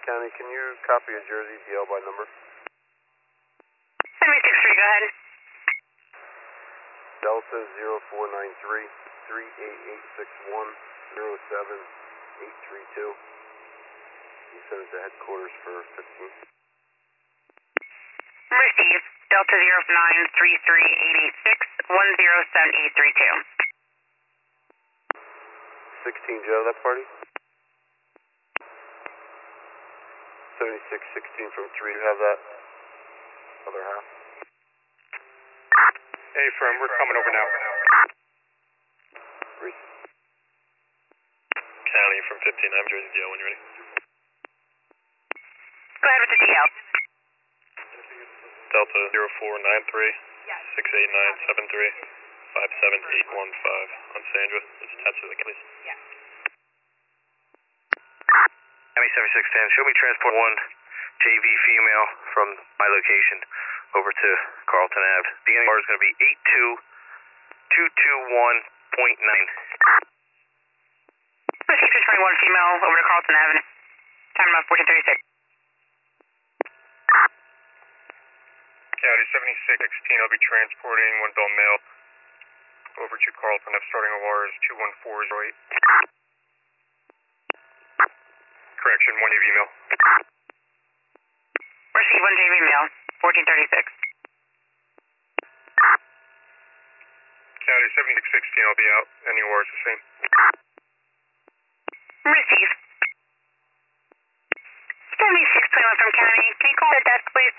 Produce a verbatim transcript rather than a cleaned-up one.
County, can you copy a Jersey D L by number? seventy-six three, go ahead. Delta zero four nine three, three eight eight six one, zero seven eight three two. You send it to headquarters for fifteen. Receive. Delta zero nine three three eight eight six one zero seven eight three two. sixteen, do you have that party? seventy-six sixteen from three, do you have that other half? Hey, firm, we're coming over now. Reese. County from fifteen, I'm Jersey D L when you're ready. Go ahead with the D L. Delta zero four nine three, six eight nine seven three, five seven eight one five on Sandra. It's attached to the please. Yes. County seventy-six ten, show me transport one J V female from my location over to Carlton Ave. The N R is going to be eight two two two one point nine. Receive two twenty-one female over to Carlton Avenue. Time about fourteen thirty-six. County seventy-six sixteen, I'll be transporting one bell male over to Carlton Ave. Starting O R is two one four zero eight. Correction, one J V male. Receive one J V male, fourteen thirty-six. County seventy-six sixteen, I'll be out. Any O R is the same. Receive. seventy-six twenty-one from County. Can you call the desk, please?